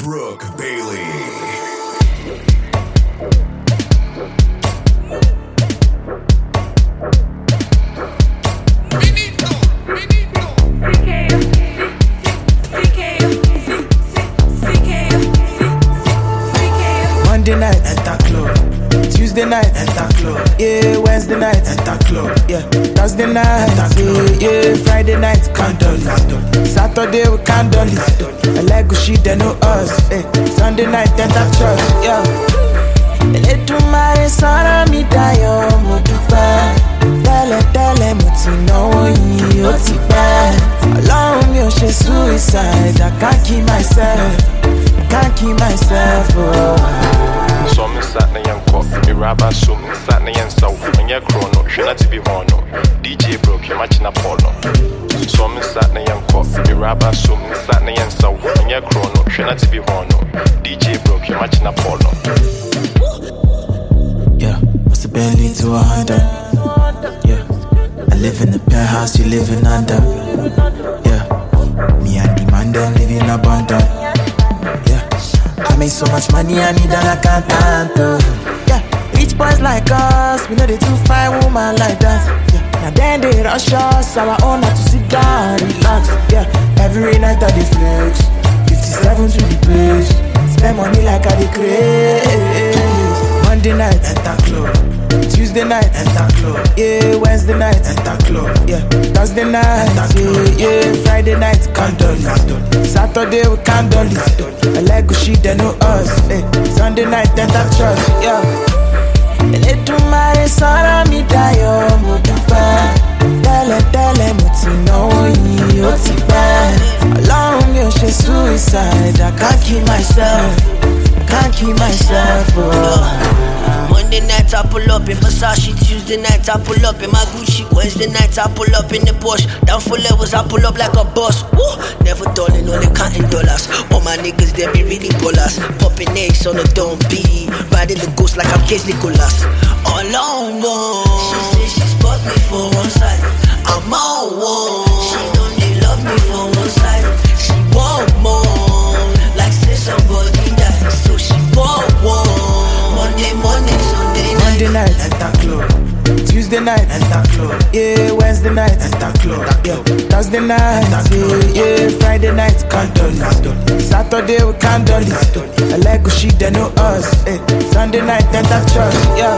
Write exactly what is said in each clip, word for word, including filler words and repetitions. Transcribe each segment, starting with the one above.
Brooke Bailey. Monday night, enter club. Tuesday night, enter club. Yeah, Wednesday night, enter club. Yeah, Thursday night, yeah, yeah, Friday night, candles. Saturday we candles. I like Gucci, they know us. Eh, Sunday night, enter church. Yeah. Elédùmarè sọ̀rọ̀ mi dayọ̀ mo dúpẹ́. Tẹ́lẹ̀ tẹ́lẹ̀ mo ti náwó yìí ó ti pẹ́. Ọlọ́run mi ò ṣe suicide, I can't keep myself, can't keep myself. Oh. So me sat na yan kop, me raba so me sat na yan saw. When you chrono, she not to be hono. D J broke, you matching a polo. So me sat na yan kop, me raba so me sat na yan saw. When you chrono, she not to be hono. D J broke, you matching a polo. Yeah, what's the Bentley to a Honda? Yeah, I live in the penthouse, you living under. Yeah, me and the man them living abundant. Yeah, I make so much money, I need an accountant. Yeah, rich boys like us, we know they too fine woman like that. Yeah, now then they rush us, our own to sit down, relax. Yeah, every night I dey flex, fifty-seven to the place. Spend money like I dey craze. Monday night, enter club. Tuesday night, enter club. Yeah, Wednesday night, enter club. Yeah, Thursday night, yeah, yeah, Friday night, candles. Saturday we candles. I like Gucci, they know us. Eh, Sunday night, enter church. Yeah. Elédùmarè sọ̀rọ̀ mi dayọ̀ mo dúpẹ́. Tẹ́lẹ̀ tẹ́lẹ̀ mo ti náwó yìí ó ti pẹ́. Ọlọ́run mi ò ṣe suicide, I can't keep myself, can't keep myself. Oh. Monday night I pull up in Versace, Tuesday night I pull up in my Gucci, Wednesday night I pull up in the Porsche. Down for levels I pull up like a boss. Woo! Never dulling, only counting dollars. All my niggas they be really ballers. Popping eggs on the don't be riding the ghost like I'm Case Nicholas. All alone, no. She says she's bought me for one side. I'm on one. She only love me for one side. She want more, like say somebody died, so she want one. Monday morning, Sunday night. Monday night, enter club. Tuesday night, enter club. Yeah, Wednesday night, enter club. Yeah, Thursday night, yeah, yeah, Friday night, candles. Saturday we candles. I like Gucci, they know us. Eh, Sunday night, enter church. Yeah.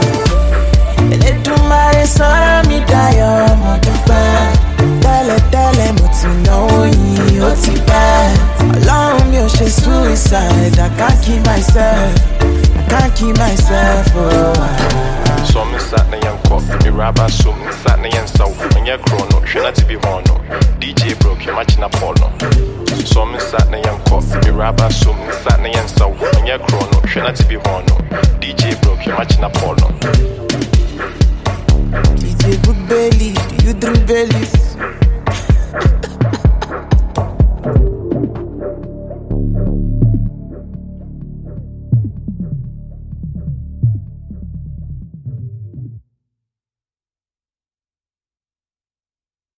Elédùmarè sọ̀rọ̀ mi dayọ̀ mo dúpẹ́. Tẹ́lẹ̀ tẹ́lẹ̀ mo ti náwó yìí ó ti pẹ́. Ọlọ́run mi ò ṣe suicide, I can't keep myself, can't keep myself. Oh. So me sat na yan kop, me raba so me sat na yan saw. When you chrono, she not to be hono. D J broke, you matching a polo. So me sat na yan kop, me raba so me sat na yan saw. When you chrono, she not to be hono. D J broke, you matching a polo. D J Brooke Bailey, do you drink Baileys?